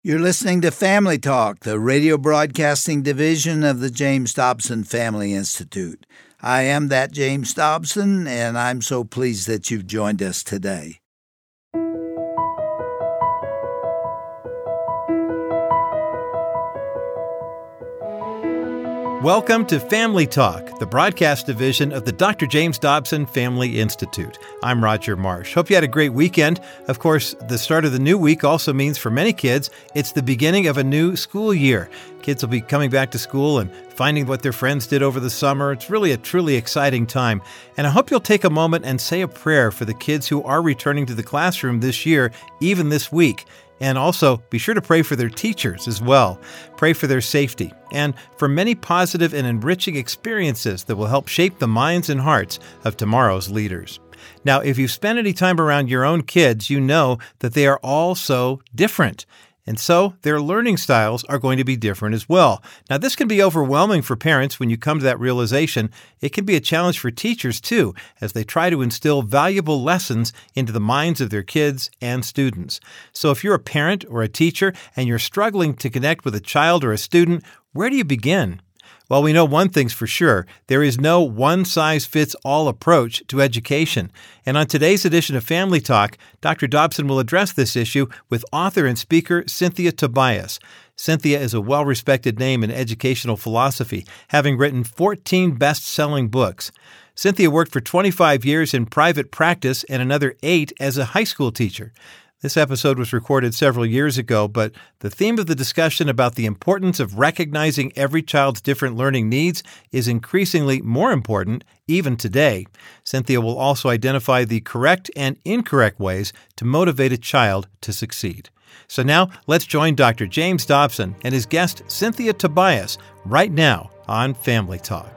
You're listening to Family Talk, the radio broadcasting division of the James Dobson Family Institute. I am that James Dobson, and I'm so pleased that you've joined us today. Welcome to Family Talk, the broadcast division of the Dr. James Dobson Family Institute. I'm Roger Marsh. Hope you had a great weekend. Of course, the start of the new week also means for many kids, it's the beginning of a new school year. Kids will be coming back to school and finding what their friends did over the summer. It's really a truly exciting time. And I hope you'll take a moment and say a prayer for the kids who are returning to the classroom this year, even this week. And also, be sure to pray for their teachers as well. Pray for their safety and for many positive and enriching experiences that will help shape the minds and hearts of tomorrow's leaders. Now, if you've spent any time around your own kids, you know that they are all so different. And so their learning styles are going to be different as well. Now, this can be overwhelming for parents when you come to that realization. It can be a challenge for teachers, too, as they try to instill valuable lessons into the minds of their kids and students. So if you're a parent or a teacher and you're struggling to connect with a child or a student, where do you begin? Well, we know one thing's for sure. There is no one-size-fits-all approach to education. And on today's edition of Family Talk, Dr. Dobson will address this issue with author and speaker Cynthia Tobias. Cynthia is a well-respected name in educational philosophy, having written 14 best-selling books. Cynthia worked for 25 years in private practice and another 8 as a high school teacher. This episode was recorded several years ago, but the theme of the discussion about the importance of recognizing every child's different learning needs is increasingly more important even today. Cynthia will also identify the correct and incorrect ways to motivate a child to succeed. So now, let's join Dr. James Dobson and his guest, Cynthia Tobias, right now on Family Talk.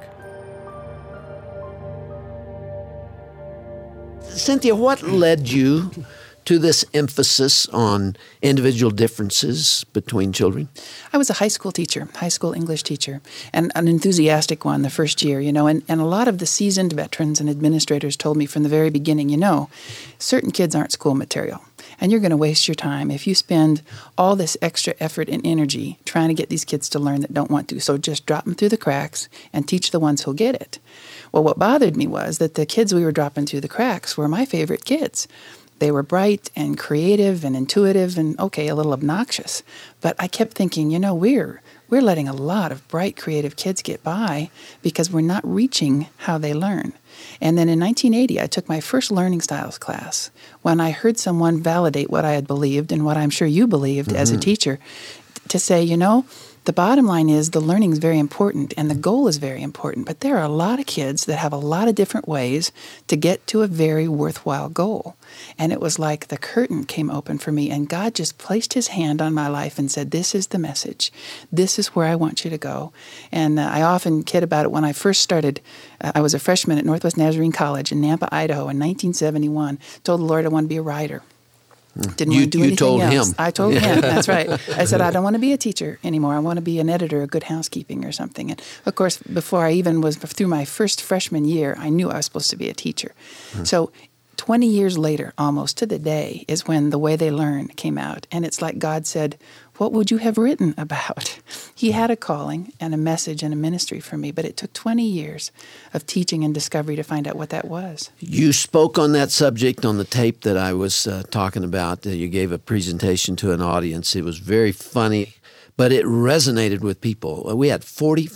Cynthia, what led you to this emphasis on individual differences between children? I was a high school teacher, high school English teacher, and an enthusiastic one the first year, and a lot of the seasoned veterans and administrators told me from the very beginning, certain kids aren't school material, and you're going to waste your time if you spend all this extra effort and energy trying to get these kids to learn that don't want to. So just drop them through the cracks and teach the ones who'll get it. Well, what bothered me was that the kids we were dropping through the cracks were my favorite kids. They were bright and creative and intuitive and, a little obnoxious. But I kept thinking, we're letting a lot of bright, creative kids get by because we're not reaching how they learn. And then in 1980, I took my first learning styles class when I heard someone validate what I had believed and what I'm sure you believed as a teacher to say, the bottom line is the learning is very important and the goal is very important, but there are a lot of kids that have a lot of different ways to get to a very worthwhile goal. And it was like the curtain came open for me and God just placed his hand on my life and said, this is the message. This is where I want you to go. And I often kid about it. When I first started, I was a freshman at Northwest Nazarene College in Nampa, Idaho in 1971. Told the Lord I want to be a writer. Didn't want to do anything else. Him. I told him, that's right. I said, I don't want to be a teacher anymore. I want to be an editor of Good Housekeeping or something. And, of course, before I even was through my first freshman year, I knew I was supposed to be a teacher. So 20 years later, almost to the day, is when The Way They Learn came out. And it's like God said, what would you have written about? He had a calling and a message and a ministry for me, but it took 20 years of teaching and discovery to find out what that was. You spoke on that subject on the tape that I was talking about. You gave a presentation to an audience. It was very funny, but it resonated with people. We had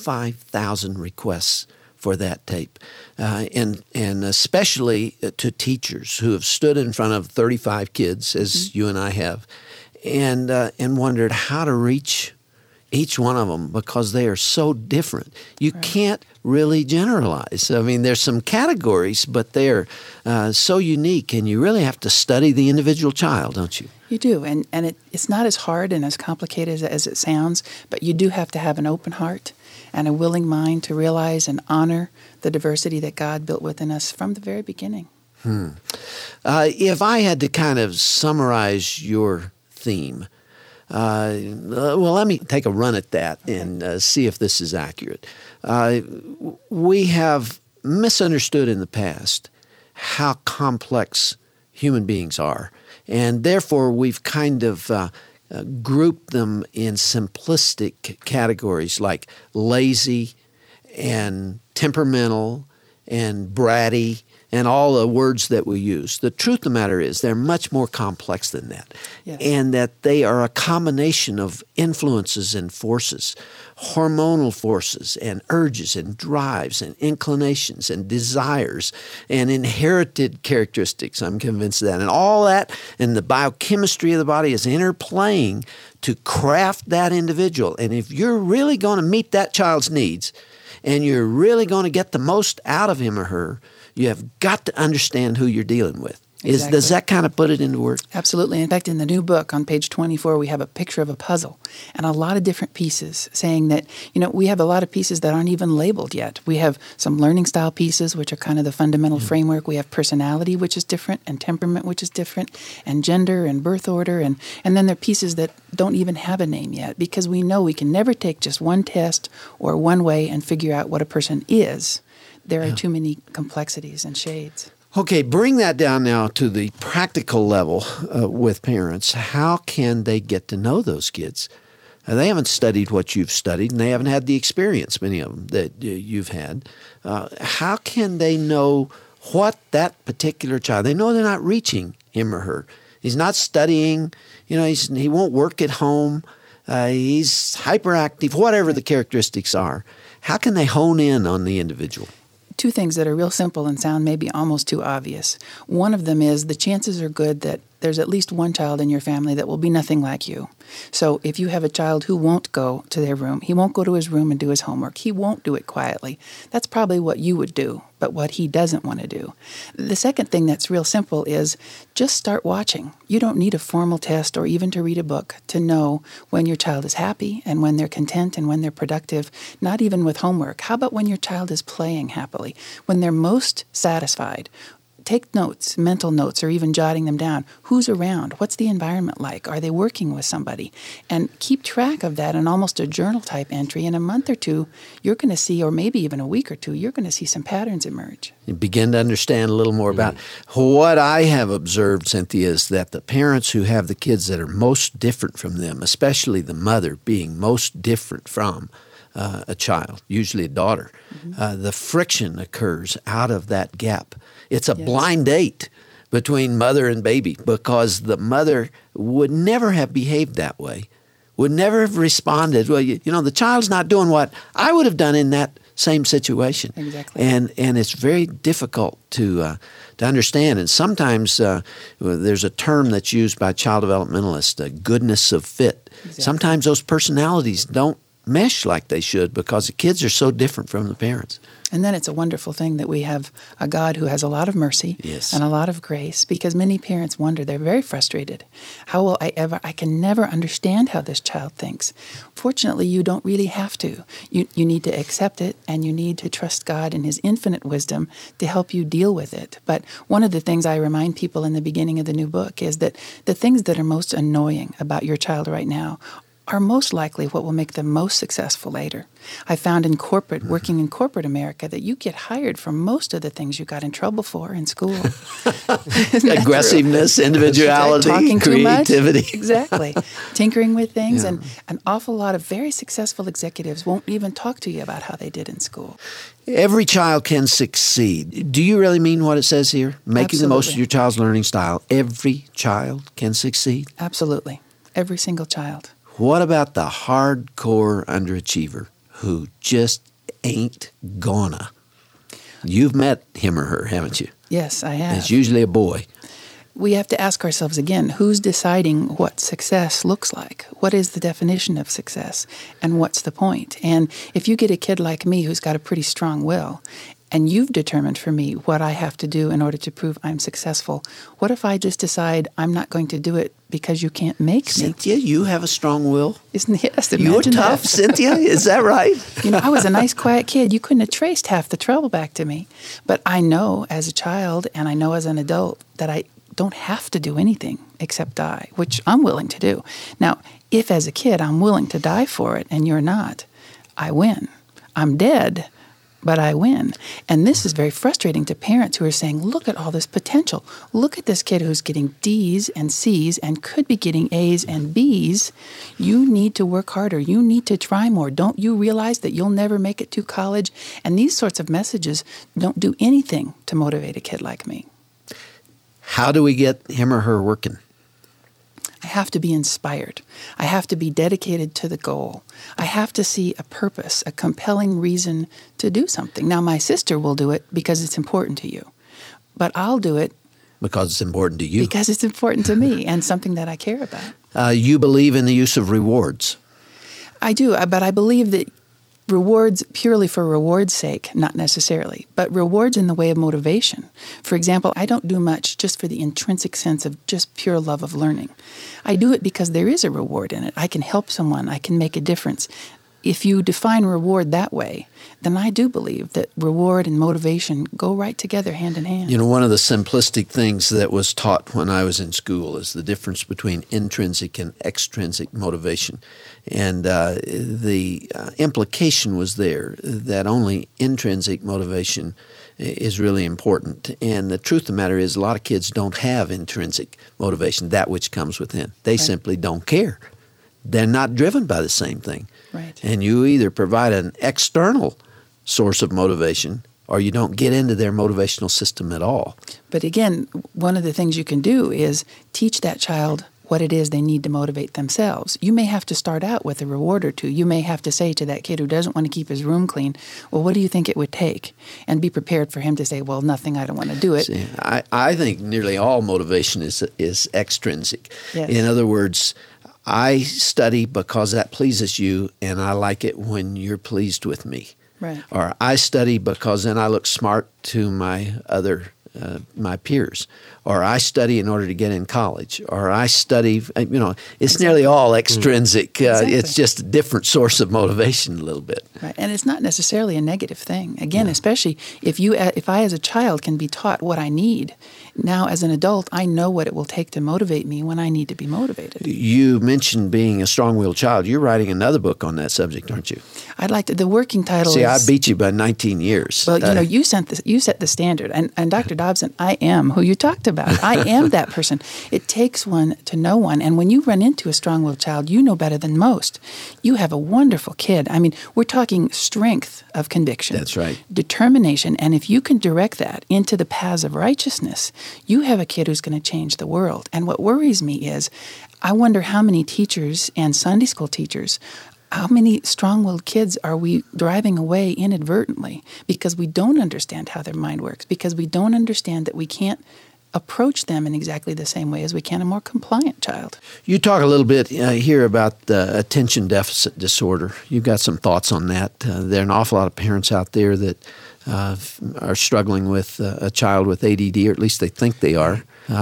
45,000 requests for that tape, and especially to teachers who have stood in front of 35 kids, as you and I have, and wondered how to reach each one of them because they are so different. You can't really generalize. I mean, there's some categories, but they're so unique, and you really have to study the individual child, don't you? You do, and it's not as hard and as complicated as it sounds, but you do have to have an open heart and a willing mind to realize and honor the diversity that God built within us from the very beginning. If I had to kind of summarize your theme, let me take a run at that and see if this is accurate. We have misunderstood in the past how complex human beings are, and therefore we've kind of group them in simplistic categories like lazy and temperamental and bratty and all the words that we use. The truth of the matter is they're much more complex than that. Yes. And that they are a combination of influences and forces, hormonal forces and urges and drives and inclinations and desires and inherited characteristics. I'm convinced of that. And all that and the biochemistry of the body is interplaying to craft that individual. And if you're really going to meet that child's needs and you're really going to get the most out of him or her, you have got to understand who you're dealing with. Exactly. Does that kind of put it into words? Absolutely. In fact, in the new book on page 24, we have a picture of a puzzle and a lot of different pieces saying that, we have a lot of pieces that aren't even labeled yet. We have some learning style pieces, which are kind of the fundamental framework. We have personality, which is different, and temperament, which is different, and gender and birth order. And then there are pieces that don't even have a name yet because we know we can never take just one test or one way and figure out what a person is. There are too many complexities and shades. Okay, bring that down now to the practical level with parents. How can they get to know those kids? They haven't studied what you've studied, and they haven't had the experience, many of them, that you've had. How can they know what that particular child, they know they're not reaching him or her. He's not studying, he won't work at home, he's hyperactive, whatever the characteristics are. How can they hone in on the individual? Two things that are real simple and sound maybe almost too obvious. One of them is the chances are good that there's at least one child in your family that will be nothing like you. So if you have a child who won't go to their room, he won't go to his room and do his homework, he won't do it quietly, that's probably what you would do, but what he doesn't want to do. The second thing that's real simple is just start watching. You don't need a formal test or even to read a book to know when your child is happy and when they're content and when they're productive, not even with homework. How about when your child is playing happily, when they're most satisfied? Take notes, mental notes, or even jotting them down. Who's around? What's the environment like? Are they working with somebody? And keep track of that in almost a journal type entry. In a month or two, you're going to see, or maybe even a week or two, you're going to see some patterns emerge. You begin to understand a little more about what I have observed, Cynthia, is that the parents who have the kids that are most different from them, especially the mother being most different from a child, usually a daughter, the friction occurs out of that gap. It's a blind date between mother and baby because the mother would never have behaved that way, would never have responded. Well, the child's not doing what I would have done in that same situation. Exactly. And it's very difficult to understand. And sometimes there's a term that's used by child developmentalists, goodness of fit. Exactly. Sometimes those personalities don't mesh like they should because the kids are so different from the parents. And then it's a wonderful thing that we have a God who has a lot of mercy and a lot of grace, because many parents wonder, they're very frustrated. How will I can never understand how this child thinks. Fortunately, you don't really have to. You need to accept it, and you need to trust God in His infinite wisdom to help you deal with it. But one of the things I remind people in the beginning of the new book is that the things that are most annoying about your child right now are most likely what will make them most successful later. I found in working in corporate America, that you get hired for most of the things you got in trouble for in school. Aggressiveness, individuality, talking creativity. Too much. Exactly. Tinkering with things. And an awful lot of very successful executives won't even talk to you about how they did in school. Every child can succeed. Do you really mean what it says here? Making the most of your child's learning style. Every child can succeed? Absolutely. Every single child. What about the hardcore underachiever who just ain't gonna? You've met him or her, haven't you? Yes, I have. It's usually a boy. We have to ask ourselves again, who's deciding what success looks like? What is the definition of success? And what's the point? And if you get a kid like me who's got a pretty strong will, and you've determined for me what I have to do in order to prove I'm successful, what if I just decide I'm not going to do it because you can't make me? Cynthia, you have a strong will? Yes, you're tough, that. Cynthia? Is that right? I was a nice, quiet kid. You couldn't have traced half the trouble back to me. But I know as a child and I know as an adult that I don't have to do anything except die, which I'm willing to do. Now, if as a kid I'm willing to die for it and you're not, I win. I'm dead, but I win. And this is very frustrating to parents who are saying, look at all this potential. Look at this kid who's getting D's and C's and could be getting A's and B's. You need to work harder. You need to try more. Don't you realize that you'll never make it to college? And these sorts of messages don't do anything to motivate a kid like me. How do we get him or her working? I have to be inspired. I have to be dedicated to the goal. I have to see a purpose, a compelling reason to do something. Now, my sister will do it because it's important to you, but I'll do it because it's important to you. Because it's important to me and something that I care about. You believe in the use of rewards. I do, but I believe that rewards purely for reward's sake, not necessarily, but rewards in the way of motivation. For example, I don't do much just for the intrinsic sense of just pure love of learning. I do it because there is a reward in it. I can help someone. I can make a difference. If you define reward that way, then I do believe that reward and motivation go right together, hand in hand. You know, one of the simplistic things that was taught when I was in school is the difference between intrinsic and extrinsic motivation. And the implication was there that only intrinsic motivation is really important. And the truth of the matter is a lot of kids don't have intrinsic motivation, that which comes within. They simply don't care. They're not driven by the same thing. Right. And you either provide an external source of motivation or you don't get into their motivational system at all. But again, one of the things you can do is teach that child what it is they need to motivate themselves. You may have to start out with a reward or two. You may have to say to that kid who doesn't want to keep his room clean, well, what do you think it would take? And be prepared for him to say, well, nothing, I don't want to do it. See, I think nearly all motivation is extrinsic. Yes. In other words, I study because that pleases you, and I like it when you're pleased with me. Right. Or I study because then I look smart to my my peers. Or I study in order to get in college. Or I study, it's nearly all extrinsic. Exactly. It's just a different source of motivation a little bit. Right. And it's not necessarily a negative thing. Again, especially if I as a child can be taught what I need, now as an adult, I know what it will take to motivate me when I need to be motivated. You mentioned being a strong-willed child. You're writing another book on that subject, aren't you? I'd like to, the working title See, is... I beat you by 19 years. Well, you set the standard. And Dr. Dobson, I am who you talked about. I am that person. It takes one to know one. And when you run into a strong-willed child, you know better than most. You have a wonderful kid. I mean, we're talking strength of conviction. That's right. Determination. And if you can direct that into the paths of righteousness, you have a kid who's going to change the world. And what worries me is, I wonder how many teachers and Sunday school teachers, how many strong-willed kids are we driving away inadvertently because we don't understand how their mind works, because we don't understand that we can't approach them in exactly the same way as we can a more compliant child. You talk a little bit here about attention deficit disorder. You've got some thoughts on that. There are an awful lot of parents out there that are struggling with a child with ADD, or at least they think they are.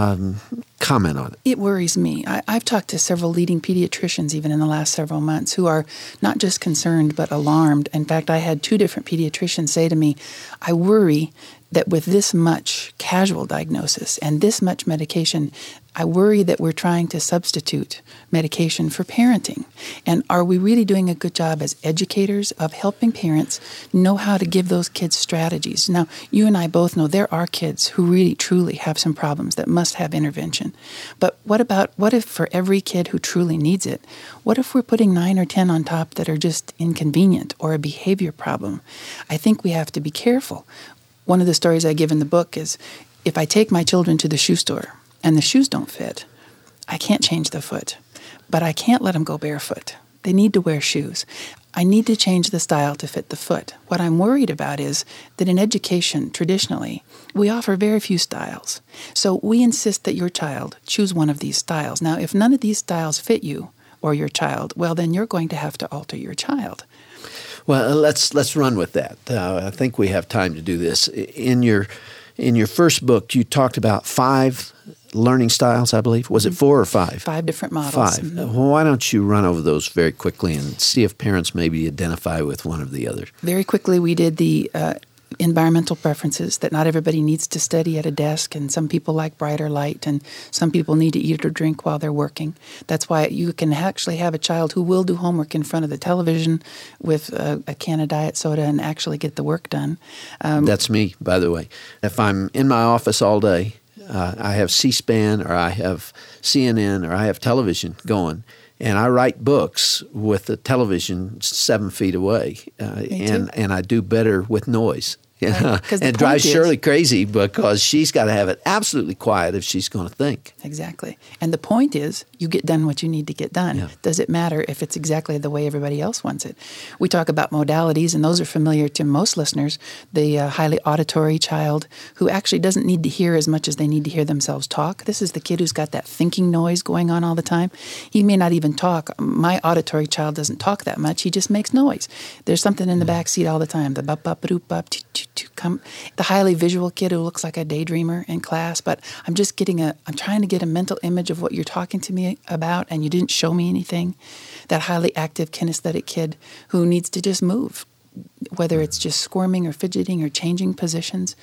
Comment on it. It worries me. I've talked to several leading pediatricians even in the last several months who are not just concerned but alarmed. In fact, I had 2 different pediatricians say to me, I worry that with this much casual diagnosis and this much medication, I worry that we're trying to substitute medication for parenting. And are we really doing a good job as educators of helping parents know how to give those kids strategies? Now, you and I both know there are kids who really, truly have some problems that must have intervention. But what if for every kid who truly needs it, what if we're putting 9 or 10 on top that are just inconvenient or a behavior problem? I think we have to be careful. One of the stories I give in the book is, if I take my children to the shoe store and the shoes don't fit, I can't change the foot, but I can't let them go barefoot. They need to wear shoes. I need to change the style to fit the foot. What I'm worried about is that in education, traditionally, we offer very few styles. So we insist that your child choose one of these styles. Now, if none of these styles fit you or your child, well, then you're going to have to alter your child. Well, let's run with that. I think we have time to do this. In your first book, you talked about 5 learning styles, I believe. Was it 4 or 5? 5 different models. 5. Mm-hmm. Well, why don't you run over those very quickly and see if parents maybe identify with one or the other? Very quickly, we did the environmental preferences, that not everybody needs to study at a desk, and some people like brighter light, and some people need to eat or drink while they're working. That's why you can actually have a child who will do homework in front of the television with a can of diet soda and actually get the work done. That's me, by the way. If I'm in my office all day, I have C-SPAN or I have CNN or I have television going, and I write books with the television 7 feet away, and I do better with noise. Right. And it drives Shirley crazy because she's got to have it absolutely quiet if she's going to think. Exactly. And the point is, you get done what you need to get done. Yeah. Does it matter if it's exactly the way everybody else wants it? We talk about modalities, and those are familiar to most listeners. The highly auditory child who actually doesn't need to hear as much as they need to hear themselves talk. This is the kid who's got that thinking noise going on all the time. He may not even talk. My auditory child doesn't talk that much. He just makes noise. There's something in the back seat all the time. The bop-bop-a-doop-bop, the highly visual kid who looks like a daydreamer in class, but I'm trying to get a mental image of what you're talking to me about, and you didn't show me anything. That highly active kinesthetic kid who needs to just move, whether it's just squirming or fidgeting or changing positions.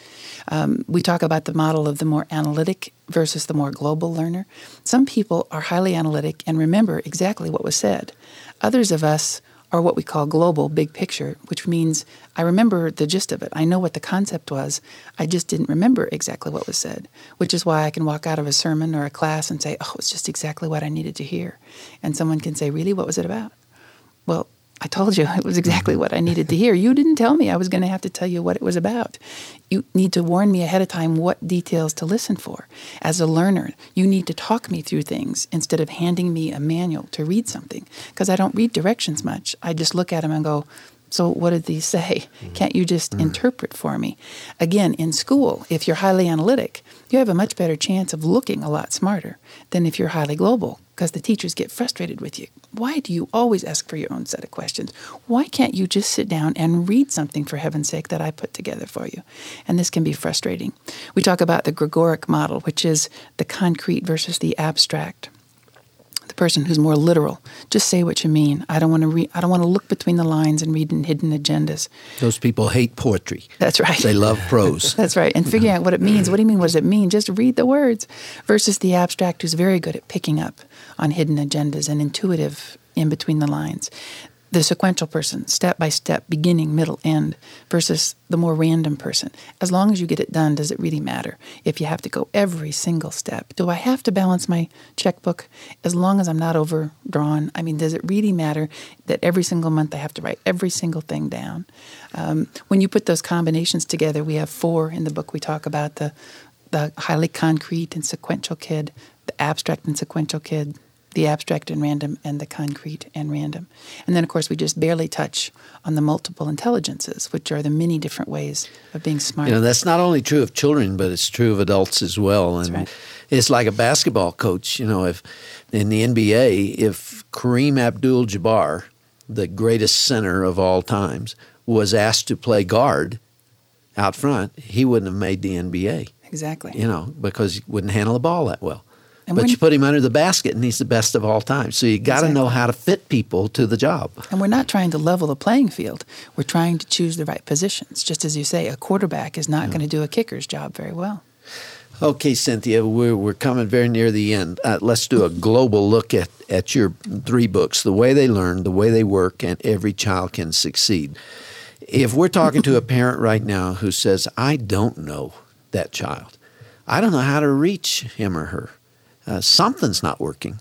We talk about the model of the more analytic versus the more global learner. Some people are highly analytic and remember exactly what was said. Others of us are what we call global, big picture, which means I remember the gist of it. I know what the concept was. I just didn't remember exactly what was said, which is why I can walk out of a sermon or a class and say, oh, it's just exactly what I needed to hear. And someone can say, really, what was it about? Well, I told you it was exactly what I needed to hear. You didn't tell me I was going to have to tell you what it was about. You need to warn me ahead of time what details to listen for. As a learner, you need to talk me through things instead of handing me a manual to read something, because I don't read directions much. I just look at them and go, so what did these say? Can't you just interpret for me? Again, in school, if you're highly analytic, you have a much better chance of looking a lot smarter than if you're highly global, because the teachers get frustrated with you. Why do you always ask for your own set of questions? Why can't you just sit down and read something, for heaven's sake, that I put together for you? And this can be frustrating. We talk about the Gregoric model, which is the concrete versus the abstract. The person who's more literal. Just say what you mean. I don't want to look between the lines and read hidden agendas. Those people hate poetry. That's right. They love prose. That's right. And figuring out what it means. What do you mean? What does it mean? Just read the words. Versus the abstract, who's very good at picking up on hidden agendas and intuitive in between the lines. The sequential person, step by step, beginning, middle, end, versus the more random person. As long as you get it done, does it really matter? If you have to go every single step, do I have to balance my checkbook as long as I'm not overdrawn? I mean, does it really matter that every single month I have to write every single thing down? When you put those combinations together, we have 4 in the book. We talk about the highly concrete and sequential kid, the abstract and sequential kid, the abstract and random, and the concrete and random. And then, of course, we just barely touch on the multiple intelligences, which are the many different ways of being smart. That's not only true of children, but it's true of adults as well. That's and right. It's like a basketball coach. If in the NBA, if Kareem Abdul-Jabbar, the greatest center of all times, was asked to play guard out front, he wouldn't have made the NBA. Exactly. Because he wouldn't handle the ball that well. And but you put him under the basket, and he's the best of all time. So you got to know how to fit people to the job. And we're not trying to level the playing field. We're trying to choose the right positions. Just as you say, a quarterback is not going to do a kicker's job very well. Okay, Cynthia, we're coming very near the end. Let's do a global look at your 3 books, The Way They Learn, The Way They Work, and Every Child Can Succeed. If we're talking to a parent right now who says, I don't know that child, I don't know how to reach him or her, something's not working.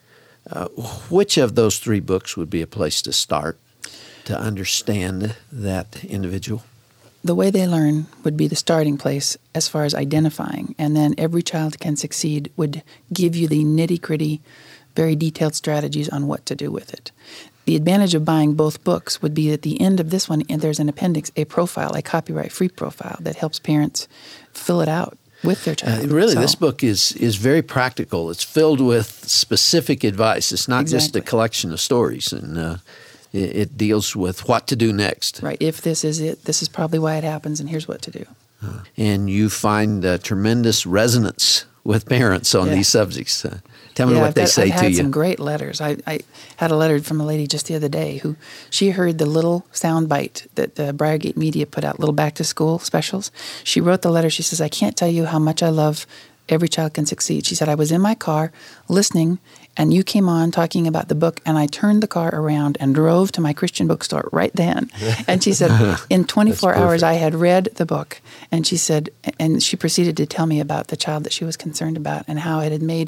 Which of those 3 books would be a place to start to understand that individual? The Way They Learn would be the starting place as far as identifying, and then Every Child Can Succeed would give you the nitty-gritty, very detailed strategies on what to do with it. The advantage of buying both books would be at the end of this one, and there's an appendix, a profile, a copyright-free profile that helps parents fill it out with their child. This book is very practical. It's filled with specific advice. It's not just a collection of stories, and it deals with what to do next. Right. If this is it, this is probably why it happens, and here's what to do. And you find tremendous resonance with parents on these subjects. Tell me what they say to I've had you. some great letters. I had a letter from a lady just the other day who she heard the little sound bite that Briargate Media put out, little back-to-school specials. She wrote the letter. She says, I can't tell you how much I love Every Child Can Succeed. She said, I was in my car listening, and you came on talking about the book, and I turned the car around and drove to my Christian bookstore right then. And she said, in 24 hours, I had read the book. And she said, and she proceeded to tell me about the child that she was concerned about and how it had made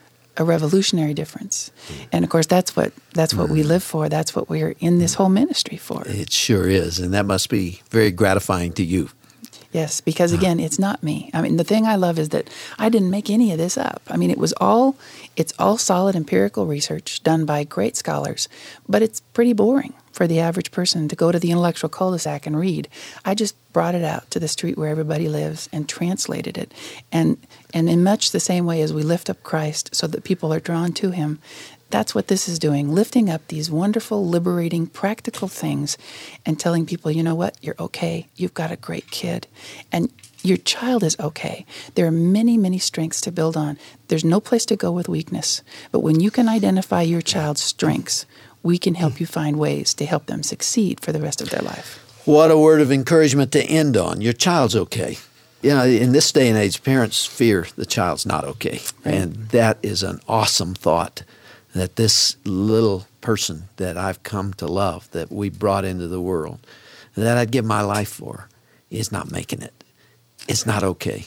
a revolutionary difference. And of course, that's what we live for. That's what we're in this whole ministry for. It sure is, and that must be very gratifying to you. Yes, because again, it's not me. I mean, the thing I love is that I didn't make any of this up. I mean, it's all solid empirical research done by great scholars, but it's pretty boring for the average person to go to the intellectual cul-de-sac and read. I just brought it out to the street where everybody lives and translated it. And in much the same way as we lift up Christ so that people are drawn to him, that's what this is doing, lifting up these wonderful, liberating, practical things and telling people, you know what, you're okay, you've got a great kid, and your child is okay. There are many, many strengths to build on. There's no place to go with weakness. But when you can identify your child's strengths, we can help you find ways to help them succeed for the rest of their life. What a word of encouragement to end on. Your child's okay. You know, in this day and age, parents fear the child's not okay. Right. And that is an awesome thought, that this little person that I've come to love, that we brought into the world, that I'd give my life for, is not making it. It's not okay.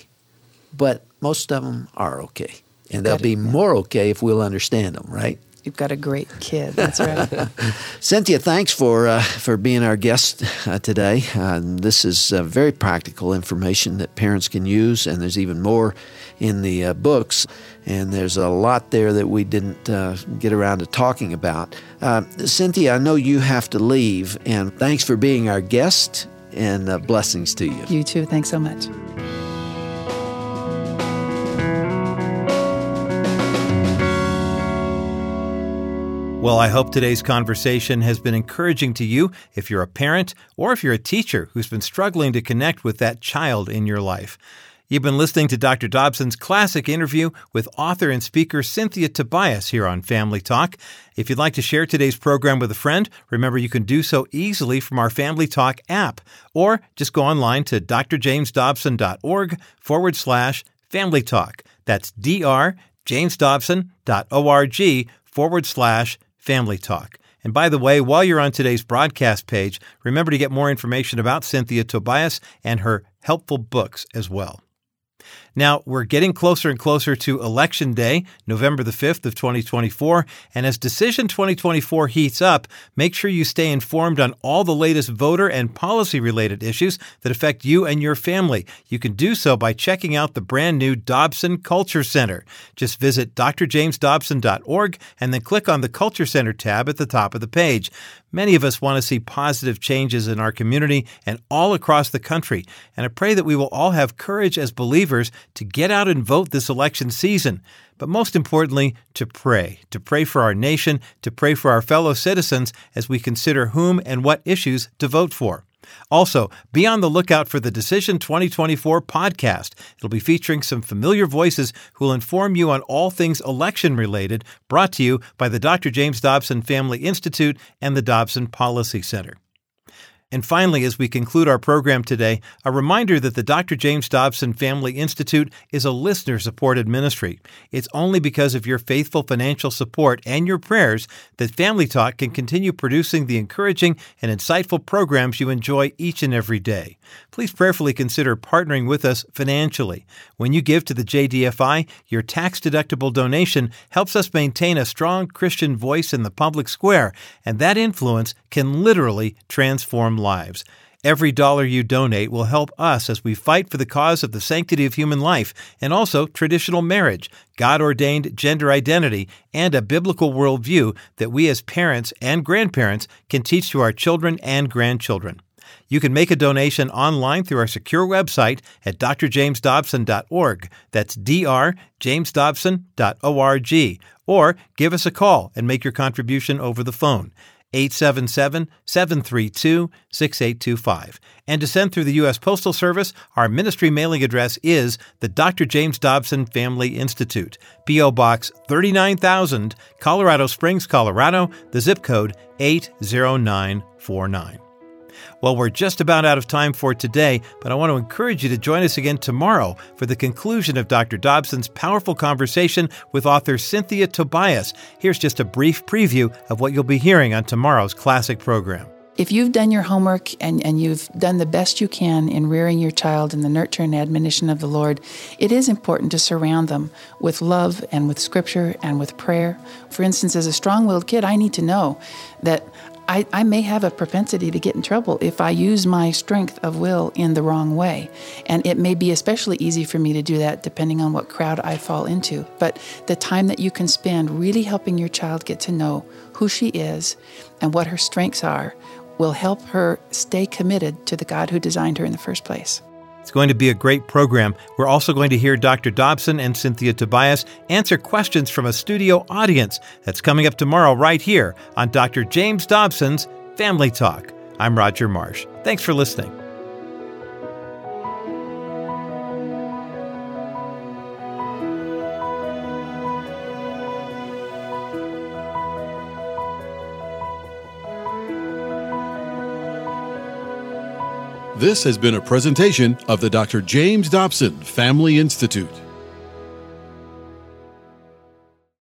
But most of them are okay. And they'll be more okay if we'll understand them, right? You've got a great kid. That's right. Cynthia, thanks for being our guest today. This is very practical information that parents can use, and there's even more in the books. And there's a lot there that we didn't get around to talking about. Cynthia, I know you have to leave, and thanks for being our guest, and blessings to you. You too. Thanks so much. Well, I hope today's conversation has been encouraging to you if you're a parent or if you're a teacher who's been struggling to connect with that child in your life. You've been listening to Dr. Dobson's classic interview with author and speaker Cynthia Tobias here on Family Talk. If you'd like to share today's program with a friend, remember you can do so easily from our Family Talk app, or just go online to drjamesdobson.org/Family Talk. That's drjamesdobson.org/Family Talk. And by the way, while you're on today's broadcast page, remember to get more information about Cynthia Tobias and her helpful books as well. Now, we're getting closer and closer to Election Day, November the 5th of 2024, and as Decision 2024 heats up, make sure you stay informed on all the latest voter and policy-related issues that affect you and your family. You can do so by checking out the brand new Dobson Culture Center. Just visit drjamesdobson.org and then click on the Culture Center tab at the top of the page. Many of us want to see positive changes in our community and all across the country, and I pray that we will all have courage as believers to get out and vote this election season. But most importantly, to pray for our nation, to pray for our fellow citizens as we consider whom and what issues to vote for. Also, be on the lookout for the Decision 2024 podcast. It'll be featuring some familiar voices who will inform you on all things election-related, brought to you by the Dr. James Dobson Family Institute and the Dobson Policy Center. And finally, as we conclude our program today, a reminder that the Dr. James Dobson Family Institute is a listener-supported ministry. It's only because of your faithful financial support and your prayers that Family Talk can continue producing the encouraging and insightful programs you enjoy each and every day. Please prayerfully consider partnering with us financially. When you give to the JDFI, your tax-deductible donation helps us maintain a strong Christian voice in the public square, and that influence can literally transform lives. Every dollar you donate will help us as we fight for the cause of the sanctity of human life and also traditional marriage, God-ordained gender identity, and a biblical worldview that we as parents and grandparents can teach to our children and grandchildren. You can make a donation online through our secure website at drjamesdobson.org. That's drjamesdobson.org. Or give us a call and make your contribution over the phone. 877-732-6825. And to send through the U.S. Postal Service, our ministry mailing address is the Dr. James Dobson Family Institute, P.O. Box 39,000, Colorado Springs, Colorado, the zip code 80949. Well, we're just about out of time for today, but I want to encourage you to join us again tomorrow for the conclusion of Dr. Dobson's powerful conversation with author Cynthia Tobias. Here's just a brief preview of what you'll be hearing on tomorrow's classic program. If you've done your homework and you've done the best you can in rearing your child in the nurture and admonition of the Lord, it is important to surround them with love and with Scripture and with prayer. For instance, as a strong-willed kid, I need to know that I may have a propensity to get in trouble if I use my strength of will in the wrong way. And it may be especially easy for me to do that depending on what crowd I fall into. But the time that you can spend really helping your child get to know who she is and what her strengths are will help her stay committed to the God who designed her in the first place. It's going to be a great program. We're also going to hear Dr. Dobson and Cynthia Tobias answer questions from a studio audience. That's coming up tomorrow right here on Dr. James Dobson's Family Talk. I'm Roger Marsh. Thanks for listening. This has been a presentation of the Dr. James Dobson Family Institute.